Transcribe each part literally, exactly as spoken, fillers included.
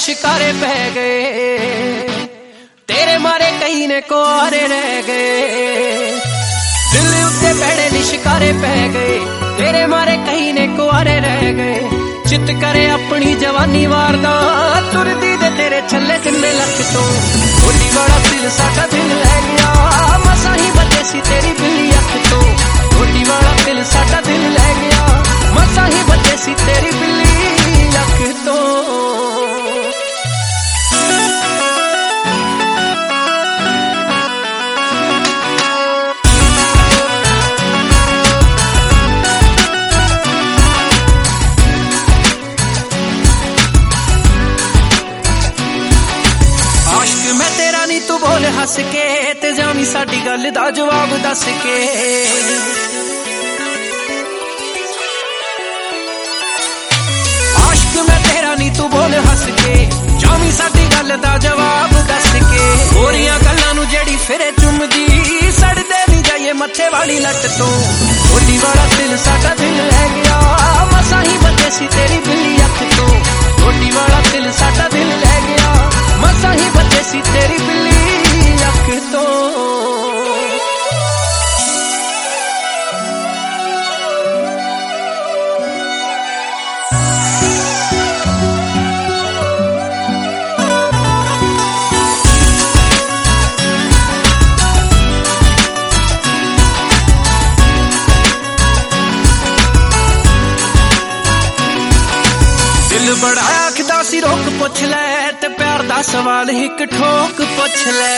शिकारे पै गए, तेरे मारे कई ने कुआरे रह गए। दिल उत्ते भैड़े नी शिकारे पै गए, तेरे मारे कई ने कुआरे रह गए। चित करे अपनी जवानी वारदा, तुरदी दे तेरे छले किन्ने लख तो। गोली वाला दिल साडा दिल लै गया, मसा ही बचे सी तेरी बिल्ली अख तो। गोली वाला दिल साडा दिल लै गया, मसा ही बचे सी तेरी बिल्ली अख तो। तू बोल हस के ते जावी साडी गल दा जवाब दस के। आशिक मैं तेरा नी तू बोल हस के, जावी साडी गल दा जवाब दस के। होरियां गल्लां नू जेड़ी फिरे चुमदी, सड़दे नी जाइए मत्थे वाली लट तो। गोली वाला दिल साडा दिल लै गया, मसा ही बचे सी तेरी बिल्ली अख तो। गोली वाला दिल साडा दिल लै गया, मसा ही बचे सी तेरी बिल्ली अख तो। दिल बड़ा आखदा सी रोक पुछ लै, ते प्यार दा सवाल हिक ठोक पुछ लै।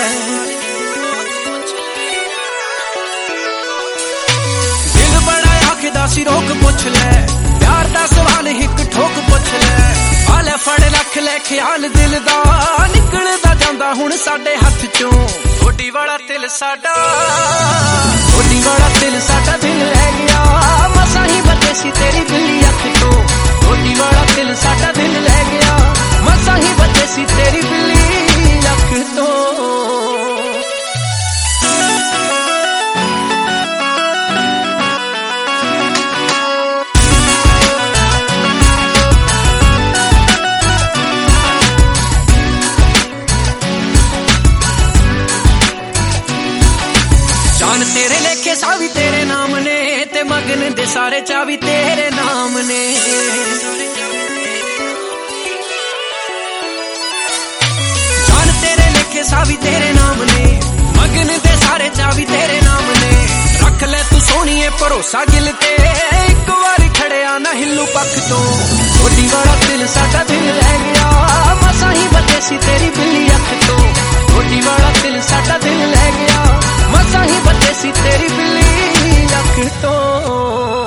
दिल बड़ा आखदा सी रोक पुछ लै, प्यार दा सवाल हिक ठोक पुछ लै। आले फड़ लख लै ख्याल दिल दा, निकलदा जांदा हुण साडे हथ चों। गोडी वाला दिल साडा, गोडी वाला दिल साडा दिल लै गया, मसा ही बचे सी तेरी बिल्ली अख तो। गोडी वाला दिल साडा दिल लै गया, मसा ही बचे सी तेरी बिल्ली अख तो। जान तेरे लेखे सावी तेरे नाम ने, ते मगन दे सारे चावी तेरे नाम ने। जान तेरे लेखे सावी तेरे नाम ने, मगन दे सारे चावी तेरे नाम ने। रख ले तू सोनिए भरोसा गिल ते, एक बारी खड़िया ना हिलू पख तो। गोली वाला दिल साडा दिल लै गया, मसा ही बचे सी तेरी बिल्ली अख तो। गोली वाला दिल साडा दिल लै गया, मसा ही बचे सी तेरी बिल्ली अख तो।